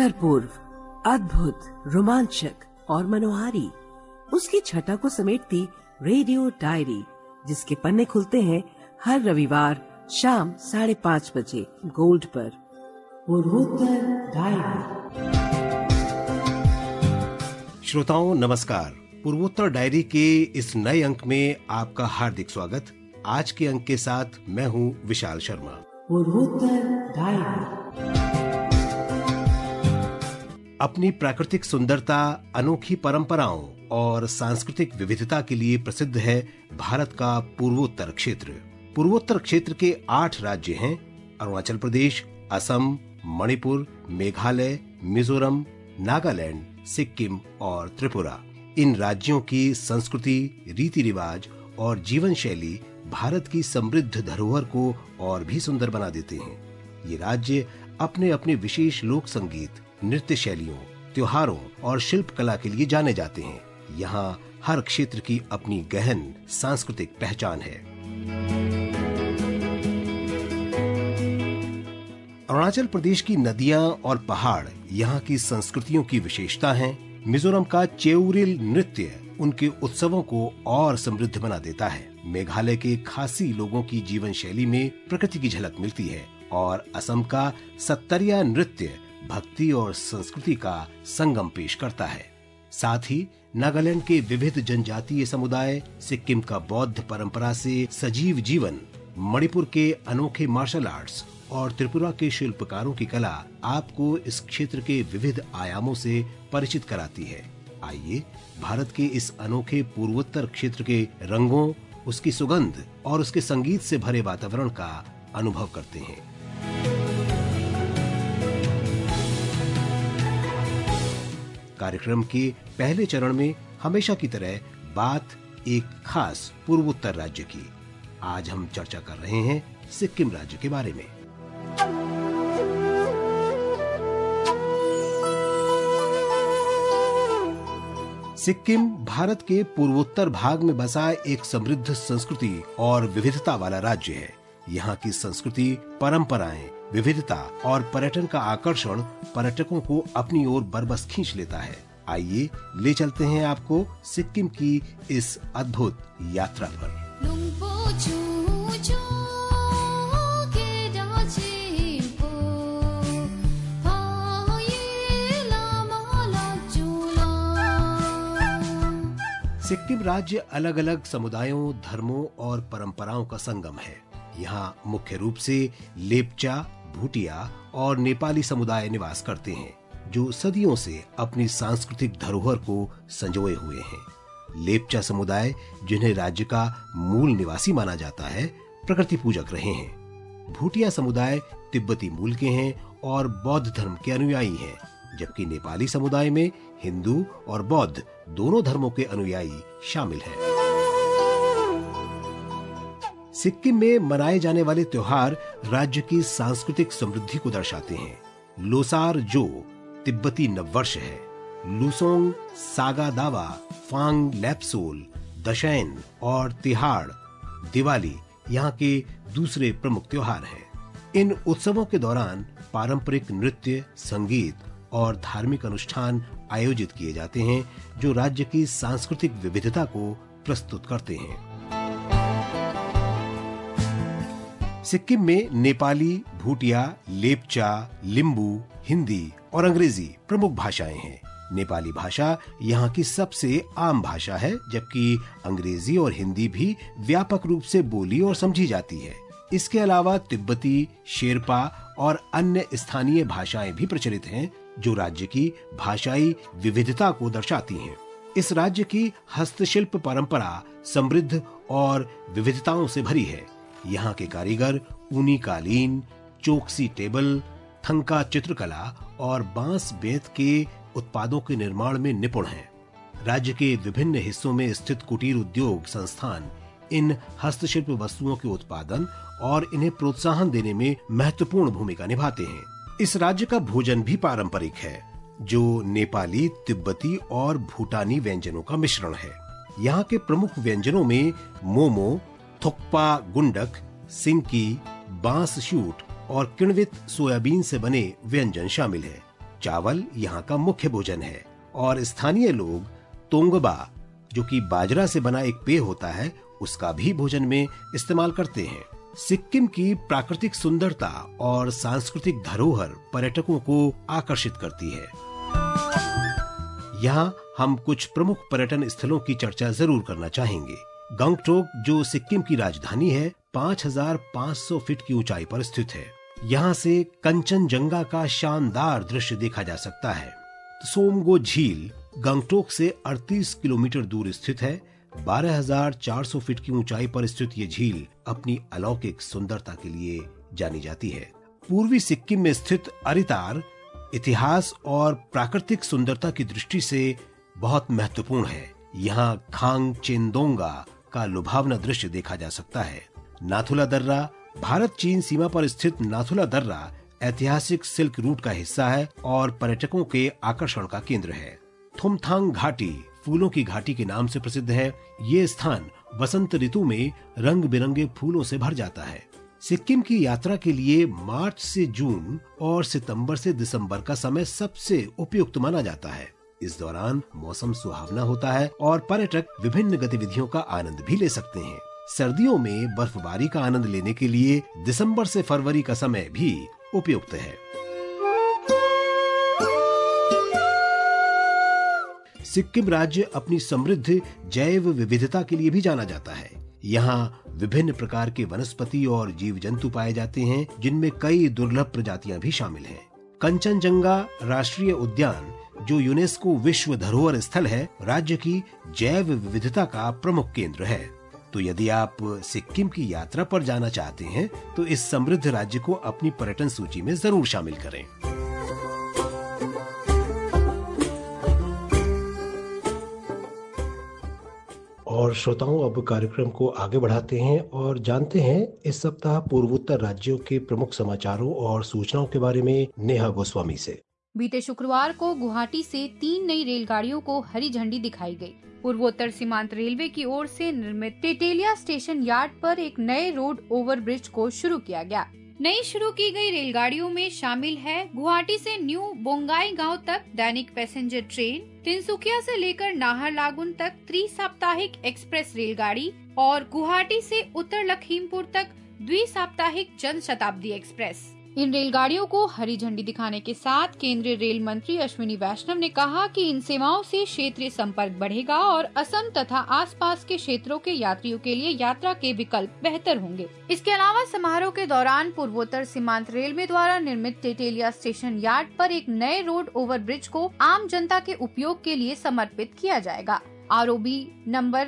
उत्तर पूर्व, अद्भुत, रोमांचक और मनोहारी, उसकी छटा को समेटती रेडियो डायरी, जिसके पन्ने खुलते हैं हर रविवार शाम 5:30 बजे गोल्ड पर। पूर्वोत्तर डायरी। श्रोताओं नमस्कार। पूर्वोत्तर डायरी के इस नए अंक में आपका हार्दिक स्वागत। आज के अंक के साथ मैं हूं विशाल शर्मा। पूर्वोत्तर डायरी। अपनी प्राकृतिक सुंदरता, अनोखी परंपराओं और सांस्कृतिक विविधता के लिए प्रसिद्ध है भारत का पूर्वोत्तर क्षेत्र। पूर्वोत्तर क्षेत्र के 8 राज्य हैं: अरुणाचल प्रदेश, असम, मणिपुर, मेघालय, मिजोरम, नागालैंड, सिक्किम और त्रिपुरा। इन राज्यों की संस्कृति, रीति रिवाज और जीवन शैली भारत की समृद्ध धरोहर को और भी सुंदर बना देते हैं। ये राज्य अपने अपने विशेष लोक संगीत, नृत्य शैलियों, त्योहारों और शिल्प कला के लिए जाने जाते हैं। यहाँ हर क्षेत्र की अपनी गहन सांस्कृतिक पहचान है। अरुणाचल प्रदेश की नदियां और पहाड़ यहाँ की संस्कृतियों की विशेषता हैं। मिजोरम का चेउरिल नृत्य उनके उत्सवों को और समृद्ध बना देता है। मेघालय के खासी लोगों की जीवन शैली में प्रकृति की झलक मिलती है और असम का सत्तरिया नृत्य भक्ति और संस्कृति का संगम पेश करता है। साथ ही नागालैंड के विविध जनजातीय समुदाय, सिक्किम का बौद्ध परंपरा से सजीव जीवन, मणिपुर के अनोखे मार्शल आर्ट्स और त्रिपुरा के शिल्पकारों की कला आपको इस क्षेत्र के विविध आयामों से परिचित कराती है। आइए भारत के इस अनोखे पूर्वोत्तर क्षेत्र के रंगों, उसकी सुगंध और उसके संगीत से भरे वातावरण का अनुभव करते हैं। कार्यक्रम के पहले चरण में हमेशा की तरह बात एक खास पूर्वोत्तर राज्य की। आज हम चर्चा कर रहे हैं सिक्किम राज्य के बारे में। सिक्किम भारत के पूर्वोत्तर भाग में बसा एक समृद्ध संस्कृति और विविधता वाला राज्य है। यहाँ की संस्कृति, परंपराएं, विविधता और पर्यटन का आकर्षण पर्यटकों को अपनी ओर बरबस खींच लेता है। आइए ले चलते हैं आपको सिक्किम की इस अद्भुत यात्रा पर। सिक्किम राज्य अलग अलग समुदायों, धर्मों और परंपराओं का संगम है। यहाँ मुख्य रूप से लेप्चा, भूटिया और नेपाली समुदाय निवास करते हैं, जो सदियों से अपनी सांस्कृतिक धरोहर को संजोए हुए हैं। लेप्चा समुदाय, जिन्हें राज्य का मूल निवासी माना जाता है, प्रकृति पूजक रहे हैं। भूटिया समुदाय तिब्बती मूल के हैं और बौद्ध धर्म के अनुयायी हैं, जबकि नेपाली समुदाय में हिंदू और बौद्ध दोनों धर्मों के अनुयायी शामिल हैं। सिक्किम में मनाए जाने वाले त्योहार राज्य की सांस्कृतिक समृद्धि को दर्शाते हैं। लोसार जो तिब्बती नववर्ष है, लुसोंग, सागा दावा, फांग लैप्सोल, दशैन और तिहाड़, दिवाली यहाँ के दूसरे प्रमुख त्योहार हैं। इन उत्सवों के दौरान पारंपरिक नृत्य, संगीत और धार्मिक अनुष्ठान आयोजित किए जाते हैं, जो राज्य की सांस्कृतिक विविधता को प्रस्तुत करते हैं। सिक्किम में नेपाली, भूटिया, लेप्चा, लिम्बू, हिंदी और अंग्रेजी प्रमुख भाषाएं हैं। नेपाली भाषा यहाँ की सबसे आम भाषा है, जबकि अंग्रेजी और हिंदी भी व्यापक रूप से बोली और समझी जाती है। इसके अलावा तिब्बती, शेरपा और अन्य स्थानीय भाषाएं भी प्रचलित हैं, जो राज्य की भाषाई विविधता को दर्शाती हैं। इस राज्य की हस्तशिल्प परंपरा समृद्ध और विविधताओं से भरी है। यहाँ के कारीगर ऊनी कालीन, चौकसी टेबल, थंका चित्रकला और बांस बेंत के उत्पादों के निर्माण में निपुण हैं। राज्य के विभिन्न हिस्सों में स्थित कुटीर उद्योग संस्थान इन हस्तशिल्प वस्तुओं के उत्पादन और इन्हें प्रोत्साहन देने में महत्वपूर्ण भूमिका निभाते हैं। इस राज्य का भोजन भी पारंपरिक है, जो नेपाली, तिब्बती और भूटानी व्यंजनों का मिश्रण है। यहाँ के प्रमुख व्यंजनों में मोमो, थोक्पा गुंडक, सिंकी, बांस शूट और किण्वित सोयाबीन से बने व्यंजन शामिल है। चावल यहाँ का मुख्य भोजन है और स्थानीय लोग तोंगबा, जो कि बाजरा से बना एक पेय होता है, उसका भी भोजन में इस्तेमाल करते हैं। सिक्किम की प्राकृतिक सुंदरता और सांस्कृतिक धरोहर पर्यटकों को आकर्षित करती है। यहाँ हम कुछ प्रमुख पर्यटन स्थलों की चर्चा जरूर करना चाहेंगे। गंगटोक, जो सिक्किम की राजधानी है, 5,500 फीट की ऊंचाई पर स्थित है। यहाँ से कंचनजंगा का शानदार दृश्य देखा जा सकता है। सोमगो झील गंगटोक से 38 किलोमीटर दूर स्थित है। 12,400 फीट की ऊंचाई पर स्थित ये झील अपनी अलौकिक सुंदरता के लिए जानी जाती है। पूर्वी सिक्किम में स्थित अरितार इतिहास और प्राकृतिक सुंदरता की दृष्टि से बहुत महत्वपूर्ण है। यहाँ खांग चेंदोंगा का लुभावना दृश्य देखा जा सकता है। नाथुला दर्रा, भारत चीन सीमा पर स्थित नाथुला दर्रा ऐतिहासिक सिल्क रूट का हिस्सा है और पर्यटकों के आकर्षण का केंद्र है। थुमथांग घाटी फूलों की घाटी के नाम से प्रसिद्ध है। ये स्थान बसंत ऋतु में रंग बिरंगे फूलों से भर जाता है। सिक्किम की यात्रा के लिए मार्च से जून और सितंबर से दिसंबर का समय सबसे उपयुक्त माना जाता है। इस दौरान मौसम सुहावना होता है और पर्यटक विभिन्न गतिविधियों का आनंद भी ले सकते हैं। सर्दियों में बर्फबारी का आनंद लेने के लिए दिसंबर से फरवरी का समय भी उपयुक्त है। सिक्किम राज्य अपनी समृद्ध जैव विविधता के लिए भी जाना जाता है। यहाँ विभिन्न प्रकार के वनस्पति और जीव जंतु पाए जाते हैं, जिनमें कई दुर्लभ प्रजातियां भी शामिल हैं। कंचनजंगा राष्ट्रीय उद्यान, जो यूनेस्को विश्व धरोहर स्थल है, राज्य की जैव विविधता का प्रमुख केंद्र है। तो यदि आप सिक्किम की यात्रा पर जाना चाहते हैं तो इस समृद्ध राज्य को अपनी पर्यटन सूची में जरूर शामिल करें। और श्रोताओं, अब कार्यक्रम को आगे बढ़ाते हैं और जानते हैं इस सप्ताह पूर्वोत्तर राज्यों के प्रमुख समाचारों और सूचनाओं के बारे में नेहा गोस्वामी से। बीते शुक्रवार को गुवाहाटी से 3 नई रेलगाड़ियों को हरी झंडी दिखाई गई। पूर्वोत्तर सीमांत रेलवे की ओर से निर्मित टेटेलिया स्टेशन यार्ड पर एक नए रोड ओवरब्रिज को शुरू किया गया। नई शुरू की गई रेलगाड़ियों में शामिल है गुवाहाटी से न्यू बोंगाईगांव तक दैनिक पैसेंजर ट्रेन, तिनसुकिया से लेकर नाहरलागुन तक त्रि-साप्ताहिक एक्सप्रेस रेलगाड़ी और गुवाहाटी से उत्तर लखीमपुर तक द्वि-साप्ताहिक जन शताब्दी एक्सप्रेस। इन रेलगाड़ियों को हरी झंडी दिखाने के साथ केंद्रीय रेल मंत्री अश्विनी वैष्णव ने कहा कि इन सेवाओं से क्षेत्रीय संपर्क बढ़ेगा और असम तथा आसपास के क्षेत्रों के यात्रियों के लिए यात्रा के विकल्प बेहतर होंगे। इसके अलावा समारोह के दौरान पूर्वोत्तर सीमांत रेलवे द्वारा निर्मित टेटेलिया स्टेशन यार्ड पर एक नए रोड ओवरब्रिज को आम जनता के उपयोग के लिए समर्पित किया जाएगा। ROB नंबर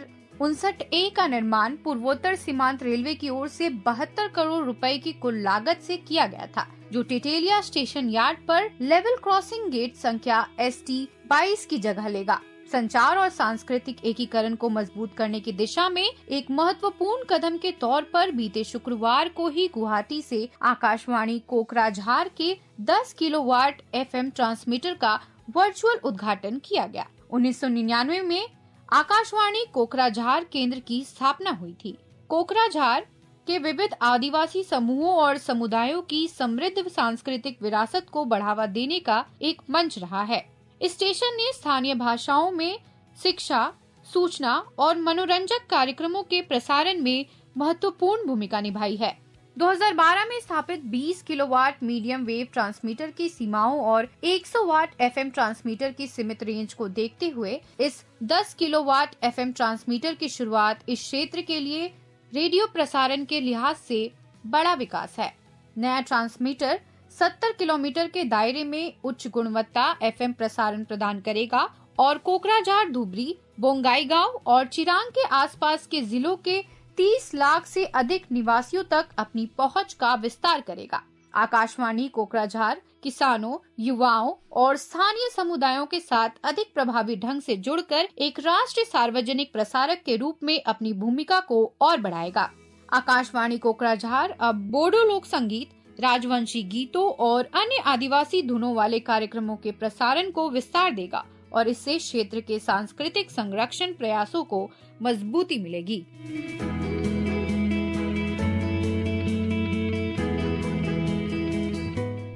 59A का निर्माण पूर्वोत्तर सीमांत रेलवे की ओर से 72 करोड़ रुपए की कुल लागत से किया गया था, जो टेटेलिया स्टेशन यार्ड पर लेवल क्रॉसिंग गेट संख्या ST 22 की जगह लेगा। संचार और सांस्कृतिक एकीकरण को मजबूत करने की दिशा में एक महत्वपूर्ण कदम के तौर पर बीते शुक्रवार को ही गुवाहाटी से आकाशवाणी कोकराझार के 10 किलोवाट FM ट्रांसमीटर का वर्चुअल उद्घाटन किया गया। 1999 में आकाशवाणी कोकराझार केंद्र की स्थापना हुई थी। कोकराझार के विविध आदिवासी समूहों और समुदायों की समृद्ध सांस्कृतिक विरासत को बढ़ावा देने का एक मंच रहा है। स्टेशन ने स्थानीय भाषाओं में शिक्षा, सूचना और मनोरंजक कार्यक्रमों के प्रसारण में महत्वपूर्ण भूमिका निभाई है। 2012 में स्थापित 20 किलोवाट मीडियम वेव ट्रांसमीटर की सीमाओं और 100 वाट FM ट्रांसमीटर की सीमित रेंज को देखते हुए इस 10 किलोवाट FM ट्रांसमीटर की शुरुआत इस क्षेत्र के लिए रेडियो प्रसारण के लिहाज से बड़ा विकास है। नया ट्रांसमीटर 70 किलोमीटर के दायरे में उच्च गुणवत्ता FM प्रसारण प्रदान करेगा और कोकराझार, धुबरी, बोंगाईगांव और चिरांग के आसपास के जिलों के 30 लाख से अधिक निवासियों तक अपनी पहुंच का विस्तार करेगा। आकाशवाणी कोकराझार किसानों, युवाओं और स्थानीय समुदायों के साथ अधिक प्रभावी ढंग से जुड़कर एक राष्ट्रीय सार्वजनिक प्रसारक के रूप में अपनी भूमिका को और बढ़ाएगा। आकाशवाणी कोकराझार अब बोडो लोक संगीत, राजवंशी गीतों और अन्य आदिवासी धुनों वाले कार्यक्रमों के प्रसारण को विस्तार देगा और इससे क्षेत्र के सांस्कृतिक संरक्षण प्रयासों को मजबूती मिलेगी।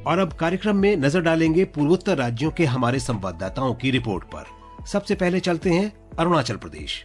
और अब कार्यक्रम में नजर डालेंगे पूर्वोत्तर राज्यों के हमारे संवाददाताओं की रिपोर्ट पर। सबसे पहले चलते हैं अरुणाचल प्रदेश।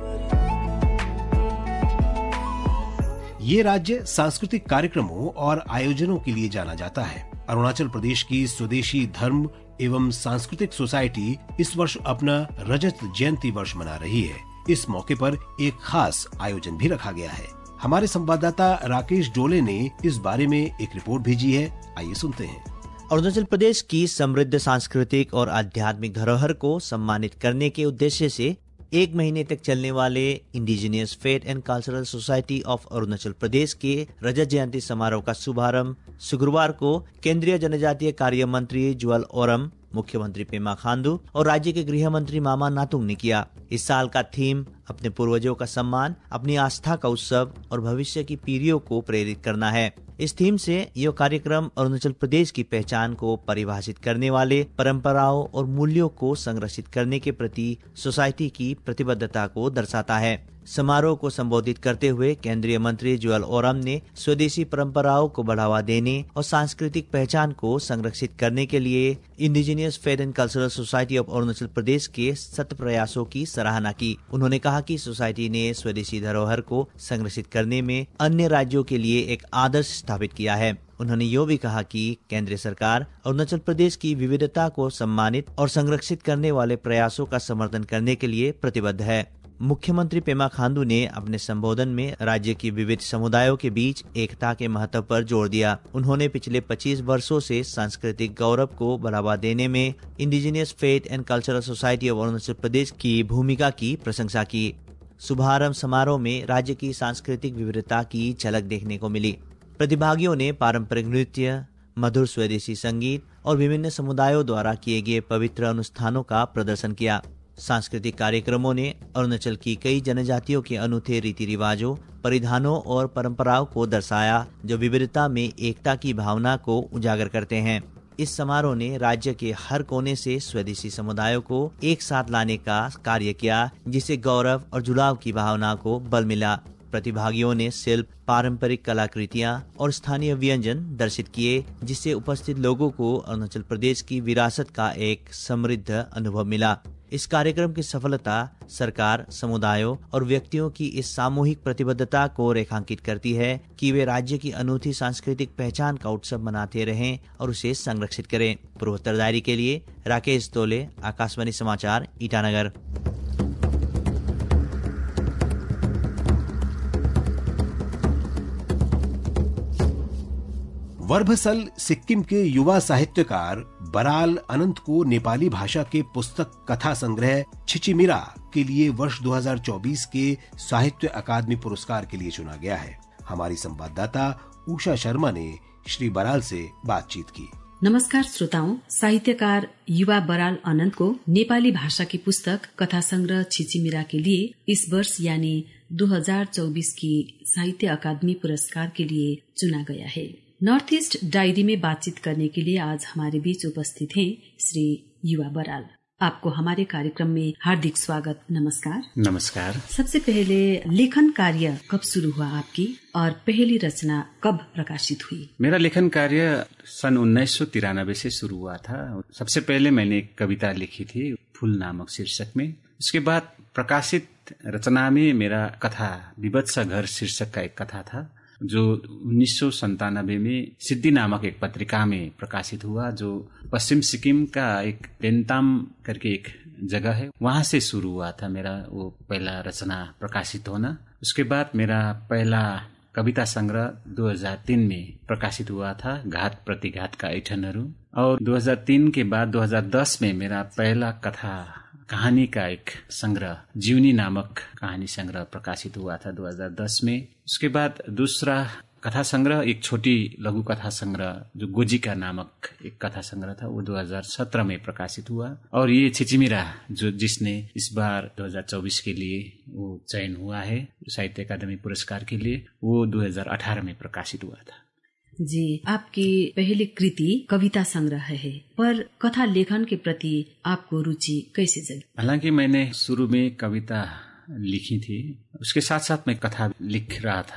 ये राज्य सांस्कृतिक कार्यक्रमों और आयोजनों के लिए जाना जाता है। अरुणाचल प्रदेश की स्वदेशी धर्म एवं सांस्कृतिक सोसाइटी इस वर्ष अपना रजत जयंती वर्ष मना रही है। इस मौके पर एक खास आयोजन भी रखा गया है। हमारे संवाददाता राकेश डोले ने इस बारे में एक रिपोर्ट भेजी है, आइए सुनते हैं। अरुणाचल प्रदेश की समृद्ध सांस्कृतिक और आध्यात्मिक धरोहर को सम्मानित करने के उद्देश्य से 1 महीने तक चलने वाले indigenous faith and cultural society of Arunachal Pradesh के रजत जयंती समारोह का शुभारंभ शुक्रवार को केंद्रीय जनजातीय कार्य मंत्री जुअल ओरम, मुख्यमंत्री पेमा खांडू और राज्य के गृह मंत्री मामा नातुंग ने किया। इस साल का थीम अपने पूर्वजों का सम्मान, अपनी आस्था का उत्सव और भविष्य की पीढ़ियों को प्रेरित करना है। इस थीम से यह कार्यक्रम अरुणाचल प्रदेश की पहचान को परिभाषित करने वाले परंपराओं और मूल्यों को संरक्षित करने के प्रति सोसाइटी की प्रतिबद्धता को दर्शाता है। समारोह को संबोधित करते हुए केंद्रीय मंत्री जुअल ओरम ने स्वदेशी परंपराओं को बढ़ावा देने और सांस्कृतिक पहचान को संरक्षित करने के लिए indigenous faith and cultural society of Arunachal Pradesh के सतत प्रयासों की सराहना की। उन्होंने कहा कि सोसाइटी ने स्वदेशी धरोहर को संरक्षित करने में अन्य राज्यों के लिए एक आदर्श स्थापित किया है। उन्होंने यो भी कहा कि केंद्र सरकार अरुणाचल प्रदेश की विविधता को सम्मानित और संरक्षित करने वाले प्रयासों का समर्थन करने के लिए प्रतिबद्ध है। मुख्यमंत्री पेमा खांडू ने अपने संबोधन में राज्य की विविध समुदायों के बीच एकता के महत्व पर जोर दिया। उन्होंने पिछले 25 वर्षों से सांस्कृतिक गौरव को बढ़ावा देने में indigenous faith and cultural society of Arunachal Pradesh की भूमिका की प्रशंसा की। शुभारंभ समारोह में राज्य की सांस्कृतिक विविधता की झलक देखने को मिली। प्रतिभागियों ने पारंपरिक नृत्य, मधुर स्वदेशी संगीत और विभिन्न समुदायों द्वारा किए गए पवित्र अनुष्ठानों का प्रदर्शन किया। सांस्कृतिक कार्यक्रमों ने अरुणाचल की कई जनजातियों के अनूठे रीति रिवाजों, परिधानों और परंपराओं को दर्शाया, जो विविधता में एकता की भावना को उजागर करते हैं। इस समारोह ने राज्य के हर कोने से स्वदेशी समुदायों को एक साथ लाने का कार्य किया, जिससे गौरव और जुड़ाव की भावना को बल मिला। प्रतिभागियों ने शिल्प, पारंपरिक कलाकृतियां और स्थानीय व्यंजन दर्शित किए, जिससे उपस्थित लोगों को अरुणाचल प्रदेश की विरासत का एक समृद्ध अनुभव मिला। इस कार्यक्रम की सफलता सरकार, समुदायों और व्यक्तियों की इस सामूहिक प्रतिबद्धता को रेखांकित करती है कि वे राज्य की अनूठी सांस्कृतिक पहचान का उत्सव मनाते रहें और उसे संरक्षित करें। पूर्वोत्तर डायरी के लिए राकेश तोले, आकाशवाणी समाचार, ईटानगर। वर्भसल सिक्किम के युवा साहित्यकार बराल अनंत को नेपाली भाषा के पुस्तक कथा संग्रह छिचिमिरा के लिए वर्ष 2024 के साहित्य अकादमी पुरस्कार के लिए चुना गया है। हमारी संवाददाता उषा शर्मा ने श्री बराल से बातचीत की। नमस्कार श्रोताओं, साहित्यकार युवा बराल अनंत को नेपाली भाषा की पुस्तक कथा संग्रह छिचिमिरा के लिए इस वर्ष यानी 2024 की साहित्य अकादमी पुरस्कार के लिए चुना गया है। नॉर्थ ईस्ट डायरी में बातचीत करने के लिए आज हमारे बीच उपस्थित हैं श्री युवा बराल। आपको हमारे कार्यक्रम में हार्दिक स्वागत। नमस्कार। नमस्कार। सबसे पहले लेखन कार्य कब शुरू हुआ आपकी और पहली रचना कब प्रकाशित हुई? मेरा लेखन कार्य सन 1993 से शुरू हुआ था। सबसे पहले मैंने एक कविता लिखी थी फूल नामक शीर्षक में। उसके बाद प्रकाशित रचना में मेरा कथा विभत्स घर शीर्षक का एक कथा था, जो 1997 में सिद्धि नामक एक पत्रिका में प्रकाशित हुआ, जो पश्चिम सिक्किम का एक देन्ताम करके एक जगह है, वहां से शुरू हुआ था मेरा वो पहला रचना प्रकाशित होना। उसके बाद मेरा पहला कविता संग्रह 2003 में प्रकाशित हुआ था, घात प्रतिघात का ऐठनहरू। और 2003 के बाद 2010 में मेरा पहला कथा कहानी का एक संग्रह जीवनी नामक कहानी संग्रह प्रकाशित हुआ था 2010 में। उसके बाद दूसरा कथा संग्रह एक छोटी लघु कथा संग्रह जो गोजिका नामक एक कथा संग्रह था, वो 2017 में प्रकाशित हुआ। और ये छिचिमिरा जो जिसने इस बार 2024 के लिए वो चयन हुआ है साहित्य अकादमी पुरस्कार के लिए, वो 2018 में प्रकाशित हुआ था। जी, आपकी पहली कृति कविता संग्रह है, पर कथा लेखन के प्रति आपको रुचि कैसे जगी? हालांकि मैंने शुरू में कविता लिखी थी, उसके साथ साथ मैं कथा लिख रहा था।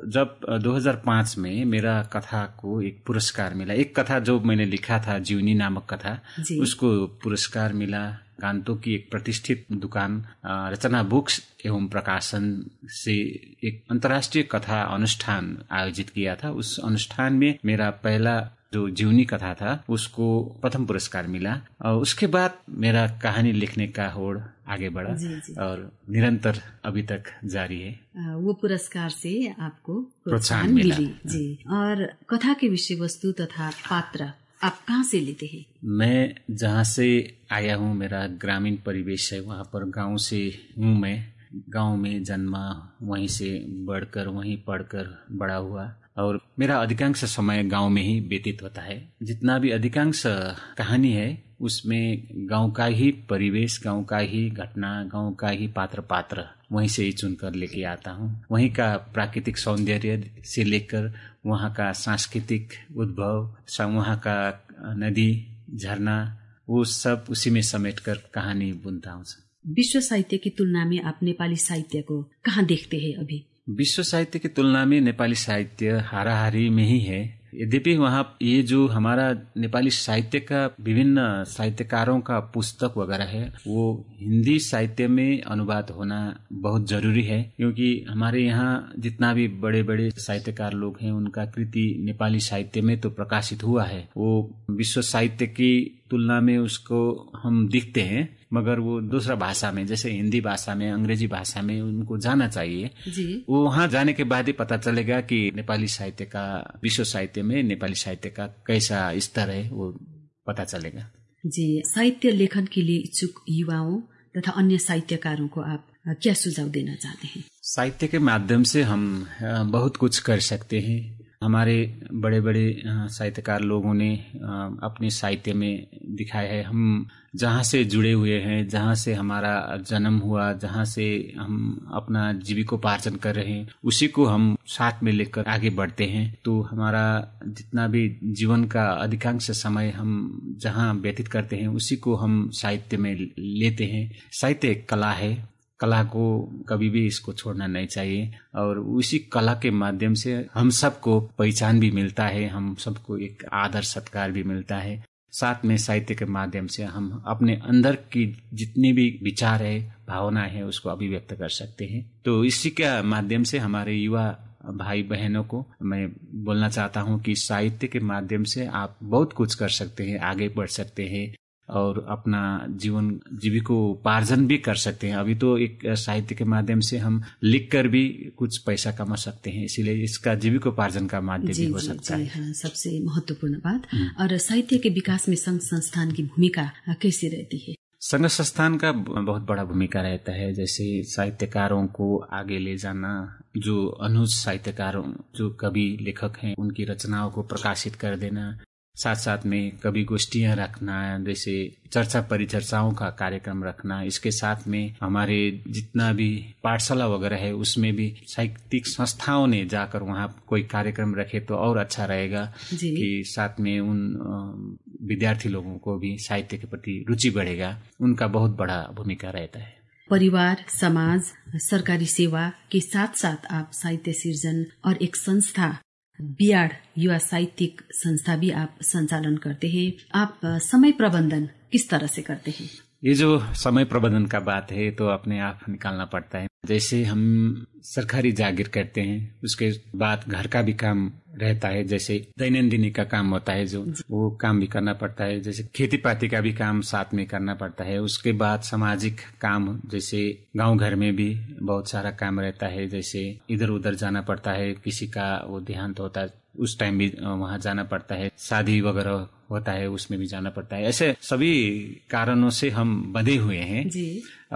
जब 2005 में मेरा कथा को एक पुरस्कार मिला, एक कथा जो मैंने लिखा था जीवनी नामक कथा, उसको पुरस्कार मिला। गान्तोक की एक प्रतिष्ठित दुकान रचना बुक्स एवं प्रकाशन से एक अंतर्राष्ट्रीय कथा अनुष्ठान आयोजित किया था। उस अनुष्ठान में मेरा पहला जो जीवनी कथा था उसको प्रथम पुरस्कार मिला और उसके बाद मेरा कहानी लिखने का होड़ आगे बढ़ा और निरंतर अभी तक जारी है। वो पुरस्कार से आपको प्रोत्साहन मिला जी। और कथा के विषय वस्तु तथा पात्र आप कहाँ से लेते हैं? मैं जहाँ से आया हूँ, मेरा ग्रामीण परिवेश है, वहाँ पर गांव से हूँ। मैं गांव में जन्मा, वहीं से बढ़कर वहीं पढ़कर बड़ा हुआ और मेरा अधिकांश समय गांव में ही व्यतीत होता है। जितना भी अधिकांश कहानी है उसमें गांव का ही परिवेश, गांव का ही घटना, गांव का ही पात्र वहीं से ही चुनकर लेके आता हूँ। वहीं का प्राकृतिक सौंदर्य से लेकर वहाँ का सांस्कृतिक उद्भव, वहाँ का नदी झरना, वो सब उसी में समेटकर कहानी बुनता हूँ। विश्व साहित्य की तुलना में आप नेपाली साहित्य को कहाँ देखते हैं अभी? विश्व साहित्य की तुलना में नेपाली साहित्य हाराहारी में ही है। यद्यपि वहाँ ये जो हमारा नेपाली साहित्य का विभिन्न साहित्यकारों का पुस्तक वगैरह है वो हिंदी साहित्य में अनुवाद होना बहुत जरूरी है, क्योंकि हमारे यहाँ जितना भी बड़े बड़े साहित्यकार लोग हैं उनका कृति नेपाली साहित्य में तो प्रकाशित हुआ है। वो विश्व साहित्य की तुलना में उसको हम दिखते हैं, मगर वो दूसरा भाषा में, जैसे हिंदी भाषा में, अंग्रेजी भाषा में उनको जाना चाहिए जी। वो वहाँ जाने के बाद ही पता चलेगा कि नेपाली साहित्य का, विश्व साहित्य में नेपाली साहित्य का कैसा स्तर है, वो पता चलेगा जी। साहित्य लेखन के लिए इच्छुक युवाओं तथा अन्य साहित्यकारों को आप क्या सुझाव देना चाहते हैं? साहित्य के माध्यम से हम बहुत कुछ कर सकते हैं। हमारे बड़े बड़े साहित्यकार लोगों ने अपने साहित्य में दिखाया है। हम जहाँ से जुड़े हुए हैं, जहाँ से हमारा जन्म हुआ, जहाँ से हम अपना जीविकोपार्जन कर रहे हैं, उसी को हम साथ में लेकर आगे बढ़ते हैं। तो हमारा जितना भी जीवन का अधिकांश समय हम जहाँ व्यतीत करते हैं उसी को हम साहित्य में लेते हैं। साहित्य एक कला है, कला को कभी भी इसको छोड़ना नहीं चाहिए और उसी कला के माध्यम से हम सबको पहचान भी मिलता है, हम सबको एक आदर सत्कार भी मिलता है। साथ में साहित्य के माध्यम से हम अपने अंदर की जितनी भी विचार है, भावना है, उसको अभिव्यक्त कर सकते हैं। तो इसी के माध्यम से हमारे युवा भाई बहनों को मैं बोलना चाहता हूँ कि साहित्य के माध्यम से आप बहुत कुछ कर सकते हैं, आगे बढ़ सकते हैं और अपना जीवन जीविकोपार्जन भी कर सकते हैं। अभी तो एक साहित्य के माध्यम से हम लिखकर भी कुछ पैसा कमा सकते हैं, इसीलिए इसका जीविकोपार्जन का माध्यम भी हो सकता है। हाँ, सबसे महत्वपूर्ण बात। और साहित्य के विकास में संघ संस्थान की भूमिका कैसी रहती है? संघ संस्थान का बहुत बड़ा भूमिका रहता है। जैसे साहित्यकारों को आगे ले जाना, जो अनुज साहित्यकारों, जो कवि लेखक हैं, उनकी रचनाओं को प्रकाशित कर देना, साथ साथ में कवि गोष्ठियां रखना, जैसे चर्चा परिचर्चाओं का कार्यक्रम रखना। इसके साथ में हमारे जितना भी पाठशाला वगैरह है उसमें भी साहित्यिक संस्थाओं ने जाकर वहाँ कोई कार्यक्रम रखे तो और अच्छा रहेगा कि साथ में उन विद्यार्थी लोगों को भी साहित्य के प्रति रुचि बढ़ेगा। उनका बहुत बड़ा भूमिका रहता है। परिवार, समाज, सरकारी सेवा के साथ साथ आप साहित्य सृजन और एक संस्था बियाड युवा साहित्यिक संस्था भी आप संचालन करते हैं। आप समय प्रबंधन किस तरह से करते हैं? ये जो समय प्रबंधन का बात है तो अपने आप निकालना पड़ता है। जैसे हम सरकारी जागीर करते हैं, उसके बाद घर का भी काम रहता है, जैसे दैनंदिनी का काम होता है जो वो काम भी करना पड़ता है। जैसे खेती पाती का भी काम साथ में करना पड़ता है। उसके बाद सामाजिक काम, जैसे गांव घर में भी बहुत सारा काम रहता है, जैसे इधर उधर जाना पड़ता है, किसी का वो देहांत होता है उस टाइम भी वहाँ जाना पड़ता है, शादी वगैरह होता है उसमें भी जाना पड़ता है। ऐसे सभी कारणों से हम बंधे हुए हैं जी।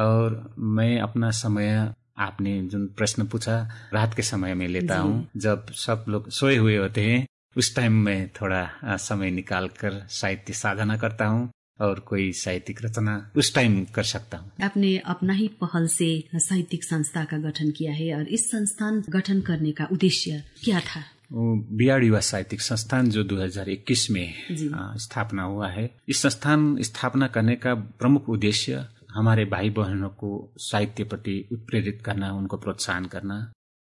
और मैं अपना समय, आपने जो प्रश्न पूछा, रात के समय में लेता हूँ, जब सब लोग सोए हुए होते हैं उस टाइम में थोड़ा समय निकाल कर साहित्य साधना करता हूँ और कोई साहित्यिक रचना उस टाइम कर सकता हूँ। आपने अपना ही पहल से साहित्यिक संस्था का गठन किया है और इस संस्थान गठन करने का उद्देश्य क्या था? बियाड युवा साहित्यिक संस्थान जो 2021 में स्थापना हुआ है, इस संस्थान स्थापना करने का प्रमुख उद्देश्य हमारे भाई बहनों को साहित्य प्रति उत्प्रेरित करना, उनको प्रोत्साहन करना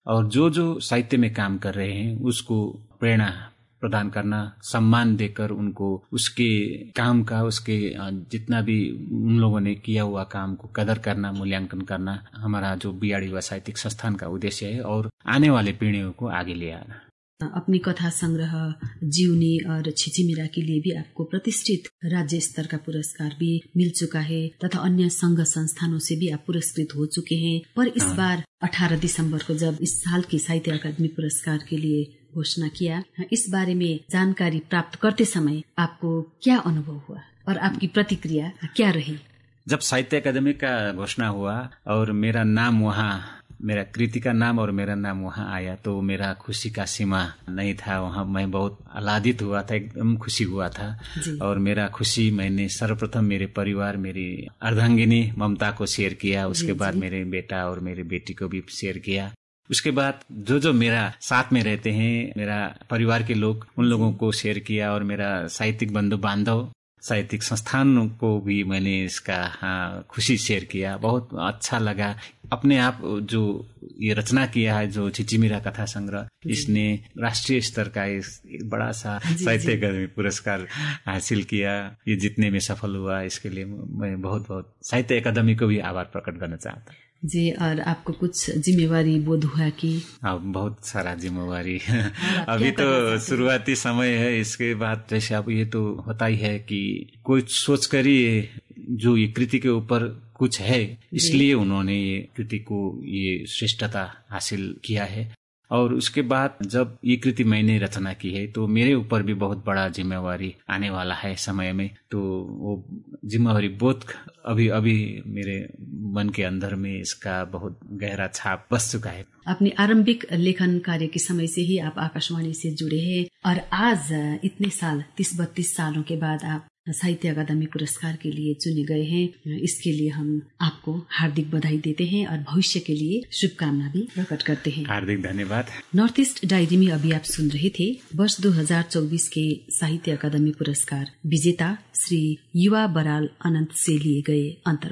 और जो साहित्य में काम कर रहे हैं उसको प्रेरणा प्रदान करना, सम्मान देकर उनको उसके काम का, उसके जितना भी उन लोगों ने किया हुआ काम को कदर करना, मूल्यांकन करना हमारा जो बीआरडी युवा साहित्यिक संस्थान का उद्देश्य है और आने वाले पीढ़ियों को आगे ले आना। अपनी कथा संग्रह जीवनी और छिचिमिरा के लिए भी आपको प्रतिष्ठित राज्य स्तर का पुरस्कार भी मिल चुका है तथा अन्य संघ संस्थानों से भी आप पुरस्कृत हो चुके हैं। पर इस बार 18 दिसंबर को जब इस साल की साहित्य अकादमी पुरस्कार के लिए घोषणा किया, इस बारे में जानकारी प्राप्त करते समय आपको क्या अनुभव हुआ और आपकी प्रतिक्रिया क्या रही? जब साहित्य अकादमी का घोषणा हुआ और मेरा नाम वहाँ, मेरा कृति का नाम और मेरा नाम वहाँ आया तो मेरा खुशी का सीमा नहीं था। वहाँ मैं बहुत आह्लादित हुआ था, एकदम खुशी हुआ था। और मेरा खुशी मैंने सर्वप्रथम मेरे परिवार, मेरी अर्धांगिनी ममता को शेयर किया, उसके बाद मेरे बेटा और मेरी बेटी को भी शेयर किया। उसके बाद जो जो मेरा साथ में रहते हैं, मेरा परिवार के लोग, उन लोगों को शेयर किया और मेरा साहित्यिक बंधु बांधव, साहित्यिक संस्थान को भी मैंने इसका खुशी शेयर किया। बहुत अच्छा लगा। अपने आप जो ये रचना किया है, जो छिचिमिरा कथा संग्रह, इसने राष्ट्रीय स्तर का एक बड़ा सा साहित्य अकादमी पुरस्कार हासिल किया। ये जीतने में सफल हुआ, इसके लिए मैं बहुत बहुत साहित्य अकादमी को भी आभार प्रकट करना चाहता हूँ। जी, और आपको कुछ जिम्मेवारी बोध हुआ कि? बहुत सारा जिम्मेवारी अभी तो शुरुआती समय है। इसके बाद जैसे अब ये तो होता ही है कि कुछ सोच कर ही जो ये कृति के ऊपर कुछ है, इसलिए उन्होंने ये कृति को ये श्रेष्ठता हासिल किया है। और उसके बाद जब ये कृति मैंने रचना की है तो मेरे ऊपर भी बहुत बड़ा जिम्मेवारी आने वाला है समय में। तो वो जिम्मेवारी बोध अभी मेरे मन के अंदर में इसका बहुत गहरा छाप बस चुका है। अपने आरंभिक लेखन कार्य के समय से ही आप आकाशवाणी से जुड़े हैं और आज इतने साल 30-32 सालों के बाद आप साहित्य अकादमी पुरस्कार के लिए चुने गए हैं। इसके लिए हम आपको हार्दिक बधाई देते हैं और भविष्य के लिए शुभकामना भी प्रकट करते हैं। हार्दिक धन्यवाद। नॉर्थ ईस्ट डायरी में अभी आप सुन रहे थे वर्ष 2024 के साहित्य अकादमी पुरस्कार विजेता श्री युवा बराल अनंत से लिए गए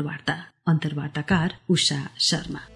अंतर्वार्ताकार उषा शर्मा।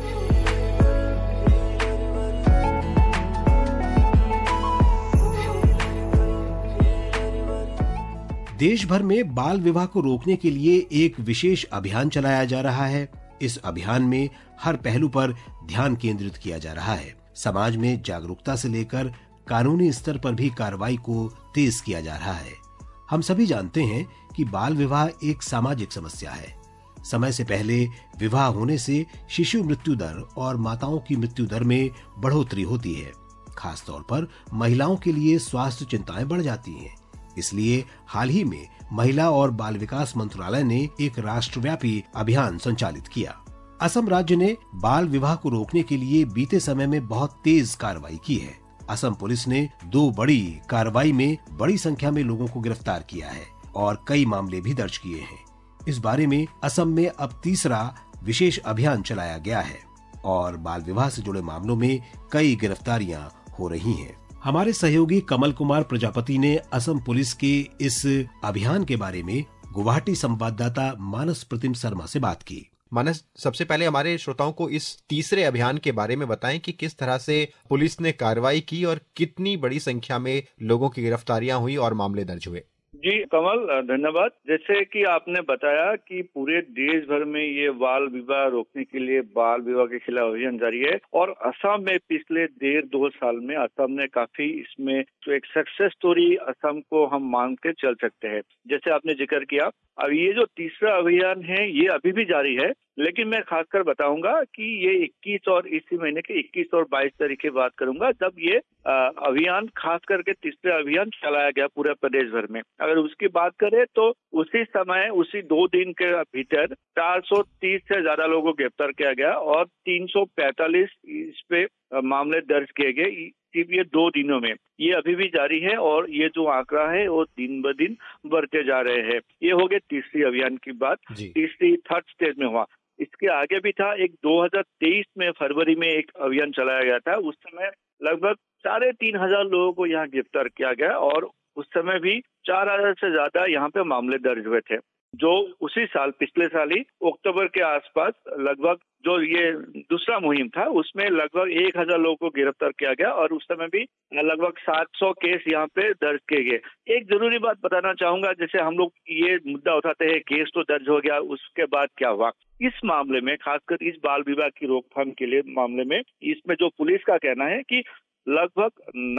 देश भर में बाल विवाह को रोकने के लिए एक विशेष अभियान चलाया जा रहा है। इस अभियान में हर पहलू पर ध्यान केंद्रित किया जा रहा है। समाज में जागरूकता से लेकर कानूनी स्तर पर भी कार्रवाई को तेज किया जा रहा है। हम सभी जानते हैं कि बाल विवाह एक सामाजिक समस्या है। समय से पहले विवाह होने से शिशु मृत्यु दर और माताओं की मृत्यु दर में बढ़ोतरी होती है। खासतौर पर महिलाओं के लिए स्वास्थ्य चिंताएं बढ़ जाती हैं। इसलिए हाल ही में महिला और बाल विकास मंत्रालय ने एक राष्ट्रव्यापी अभियान संचालित किया। असम राज्य ने बाल विवाह को रोकने के लिए बीते समय में बहुत तेज कार्रवाई की है। असम पुलिस ने 2 बड़ी कार्रवाई में बड़ी संख्या में लोगों को गिरफ्तार किया है और कई मामले भी दर्ज किए हैं। इस बारे में असम में अब तीसरा विशेष अभियान चलाया गया है और बाल विवाह से जुड़े मामलों में कई गिरफ्तारियां हो रही हैं। हमारे सहयोगी कमल कुमार प्रजापति ने असम पुलिस के इस अभियान के बारे में गुवाहाटी संवाददाता मानस प्रतिम शर्मा से बात की। मानस, सबसे पहले हमारे श्रोताओं को इस तीसरे अभियान के बारे में बताएं कि किस तरह से पुलिस ने कार्रवाई की और कितनी बड़ी संख्या में लोगों की गिरफ्तारियां हुई और मामले दर्ज हुए। जी कमल, धन्यवाद। जैसे कि आपने बताया कि पूरे देश भर में ये बाल विवाह रोकने के लिए बाल विवाह के खिलाफ अभियान जारी है और असम में पिछले 1.5-2 साल में असम ने काफी इसमें तो एक सक्सेस स्टोरी असम को हम मान के चल सकते हैं। जैसे आपने जिक्र किया, अब ये जो तीसरा अभियान है ये अभी भी जारी है, लेकिन मैं खासकर बताऊंगा कि ये 21 और इसी महीने के 21 और 22 तारीख की बात करूंगा जब ये अभियान खास करके तीसरा अभियान चलाया गया पूरे प्रदेश भर में। अगर उसकी बात करें तो उसी समय उसी 2 दिन के भीतर 430 से ज्यादा लोगों को गिरफ्तार किया गया और 345 इस पे मामले दर्ज किए गए सिर्फ ये 2 दिनों में। ये अभी भी जारी है और ये जो आंकड़ा है वो दिन ब दिन बढ़ते जा रहे हैं। ये हो गए तीसरी अभियान की बात। तीसरी थर्ड स्टेज में हुआ। इसके आगे भी था, एक 2023 में फरवरी में एक अभियान चलाया गया था। उस समय लगभग 3,500 लोगों को यहाँ गिरफ्तार किया गया और उस समय भी 4,000 से ज्यादा यहाँ पे मामले दर्ज हुए थे। जो उसी साल, पिछले साल ही अक्टूबर के आसपास लगभग जो ये दूसरा मुहिम था उसमें लगभग 1000 लोगों को गिरफ्तार किया गया और उस समय भी लगभग 700 केस यहाँ पे दर्ज किए गए। एक जरूरी बात बताना चाहूंगा, जैसे हम लोग ये मुद्दा उठाते हैं केस तो दर्ज हो गया, उसके बाद क्या हुआ। इस मामले में, खासकर इस बाल विवाह की रोकथाम के लिए मामले में, इसमें जो पुलिस का कहना है कि लगभग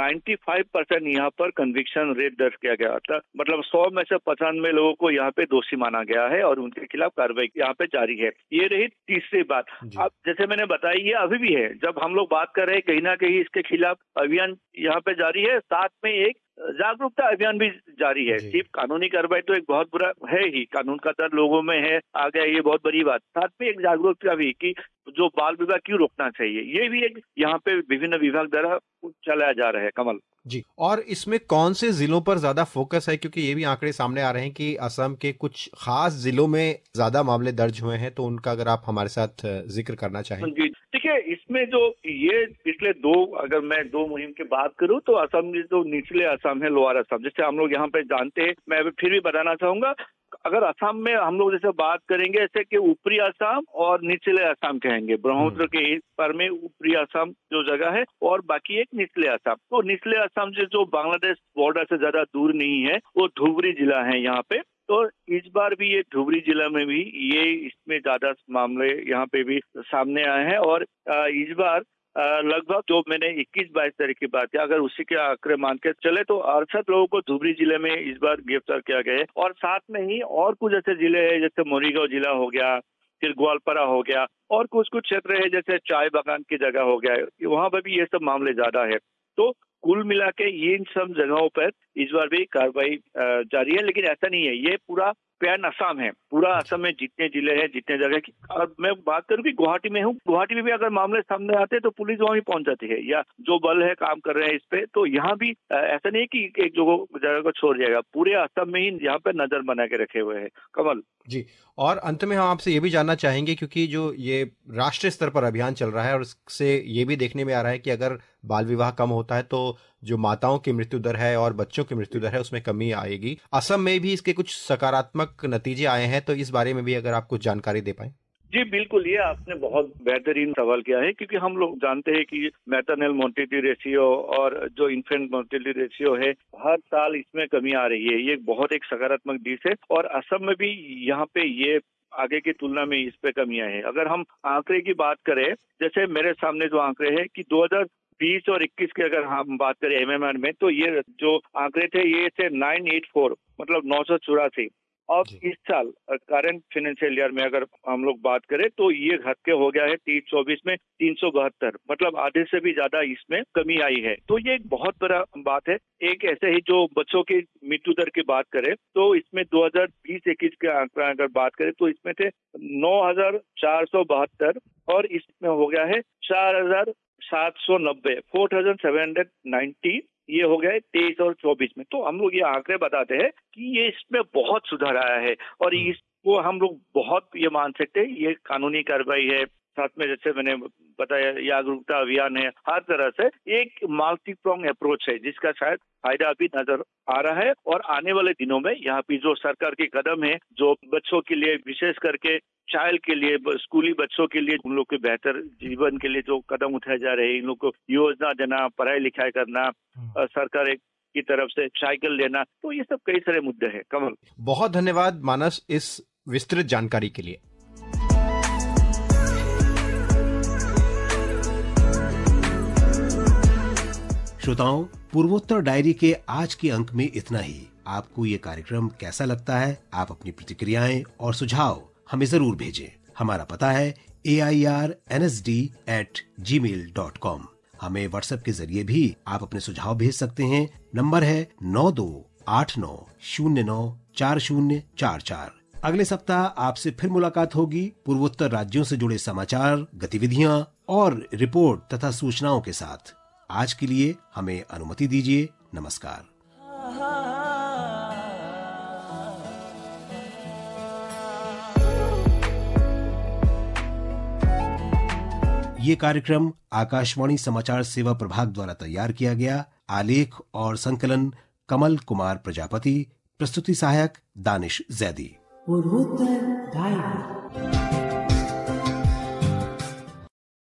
95% यहाँ पर कन्विक्शन रेट दर्ज किया गया था। मतलब 100 में से 95 लोगों को यहाँ पे दोषी माना गया है और उनके खिलाफ कार्रवाई यहाँ पे जारी है। ये रही तीसरी बात। अब जैसे मैंने बताया ये अभी भी है, जब हम लोग बात कर रहे हैं कहीं ना कहीं इसके खिलाफ अभियान यहाँ पे जारी है, साथ में एक जागरूकता अभियान भी जारी है। सिर्फ कानूनी कार्रवाई तो एक बहुत बुरा है ही, कानून का डर लोगों में है आ गया, ये बहुत बड़ी बात। साथ में एक जागरूकता भी कि जो बाल विवाह क्यों रोकना चाहिए, ये भी एक यहाँ पे विभिन्न विभाग द्वारा चलाया जा रहा है। कमल जी, और इसमें कौन से जिलों पर ज्यादा फोकस है, क्योंकि ये भी आंकड़े सामने आ रहे हैं कि असम के कुछ खास जिलों में ज्यादा मामले दर्ज हुए हैं, तो उनका अगर आप हमारे साथ जिक्र करना चाहें। जी देखिए, इसमें जो ये पिछले अगर मैं दो मुहिम की बात करूं तो असम जो निचले असम है, लोअर असम, जैसे हम लोग यहाँ पे जानते हैं, मैं फिर भी बताना चाहूंगा। अगर असम में हम लोग जैसे बात करेंगे जैसे कि ऊपरी असम और निचले असम कहेंगे, ब्रह्मपुत्र के इस पर में ऊपरी असम जो जगह है और बाकी एक निचले असम। तो निचले असम जो बांग्लादेश बॉर्डर से ज्यादा दूर नहीं है, वो धुबरी जिला है यहाँ पे। तो इस बार भी ये धुबरी जिला में भी ये इसमें ज्यादा मामले यहाँ पे भी सामने आए हैं और इस बार लगभग जो मैंने 21-22 तारीख की बात है, अगर उसी के आंकड़े मान के चले तो 68 लोगों को धुबरी जिले में इस बार गिरफ्तार किया गया है। और साथ में ही और कुछ ऐसे जिले हैं जैसे मोरीगांव जिला हो गया, फिर ग्वालपारा हो गया और कुछ क्षेत्र है जैसे चाय बागान की जगह हो गया, वहां पर भी ये सब मामले ज्यादा है। तो कुल मिला के इन सब जगहों पर इस बार भी कार्रवाई जारी है। लेकिन ऐसा नहीं है, ये पूरा पैन असम है, पूरा असम में जितने जिले हैं, जितने जगह की। और मैं बात करूं कि गुवाहाटी में हूं, गुवाहाटी में भी अगर मामले सामने आते हैं तो पुलिस वहां भी पहुंच जाती है, या जो बल है काम कर रहे हैं इस पे। तो यहाँ भी ऐसा नहीं है कि एक जगह को छोड़ जाएगा, पूरे असम में ही यहाँ पे नजर बना के रखे हुए हैं। कमल जी, और अंत में हम आपसे ये भी जानना चाहेंगे, क्योंकि जो ये राष्ट्रीय स्तर पर अभियान चल रहा है और उससे ये भी देखने में आ रहा है कि अगर बाल विवाह कम होता है तो जो माताओं की मृत्यु दर है और बच्चों की मृत्यु दर है उसमें कमी आएगी। असम में भी इसके कुछ सकारात्मक नतीजे आए हैं, तो इस बारे में भी अगर आप कुछ जानकारी दे पाएं। जी बिल्कुल, ये आपने बहुत बेहतरीन सवाल किया है, क्योंकि हम लोग जानते हैं कि मैटरनल मोर्टेलिटी रेशियो और जो इन्फेंट मोर्टेलिटी रेशियो है, हर साल इसमें कमी आ रही है। ये बहुत एक सकारात्मक दिश है और असम में भी यहाँ पे ये आगे की तुलना में इस पे कमियां हैं। अगर हम आंकड़े की बात करें, जैसे मेरे सामने जो आंकड़े हैं कि 2020 और 21 की अगर हम बात करें एमएमआर में, तो ये जो आंकड़े थे ये थे 984, मतलब 984। और इस साल करंट फाइनेंशियल ईयर में अगर हम लोग बात करें तो ये घट के हो गया है 2024 में 372, मतलब आधे से भी ज्यादा इसमें कमी आई है। तो ये एक बहुत बड़ा बात है। एक ऐसे ही जो बच्चों की मृत्यु दर की बात करें तो इसमें 2020-21 के आंकड़ा अगर बात करें तो इसमें थे 9472 और इसमें हो गया है 4790, 4790 ये हो गया है 23 और 24 में। तो हम लोग ये आंकड़े बताते हैं कि ये इसमें बहुत सुधार आया है और इसको हम लोग बहुत ये मान सकते हैं ये कानूनी कार्रवाई है, साथ में जैसे मैंने बताया जागरूकता अभियान है, हर तरह से एक मल्टी प्रोंग अप्रोच है जिसका शायद फायदा भी नजर आ रहा है। और आने वाले दिनों में यहाँ पे जो सरकार के कदम है, जो बच्चों के लिए विशेष करके चाइल्ड के लिए, स्कूली बच्चों के लिए, उन लोग के बेहतर जीवन के लिए जो कदम उठाए जा रहे हैं, इन लोग को योजना देना, पढ़ाई लिखाई करना, सरकार की तरफ से साइकिल लेना, तो ये सब कई सारे मुद्दे हैं। कमल, बहुत धन्यवाद मानस इस विस्तृत जानकारी के लिए। श्रोताओं, पूर्वोत्तर डायरी के आज के अंक में इतना ही। आपको ये कार्यक्रम कैसा लगता है? आप अपनी प्रतिक्रियाएं और सुझाव हमें जरूर भेजें। हमारा पता है AIRNSD@gmail.com। हमें व्हाट्सएप के जरिए भी आप अपने सुझाव भेज सकते हैं। नंबर है 9289094044। अगले सप्ताह आपसे फिर मुलाकात होगी पूर्वोत्तर राज्यों से जुड़े समाचार, गतिविधियां और रिपोर्ट तथा सूचनाओं के साथ। आज के लिए हमें अनुमति दीजिए। नमस्कार। ये कार्यक्रम आकाशवाणी समाचार सेवा प्रभाग द्वारा तैयार किया गया। आलेख और संकलन कमल कुमार प्रजापति। प्रस्तुति सहायक दानिश जैदी। पूर्वोत्तर डायरी।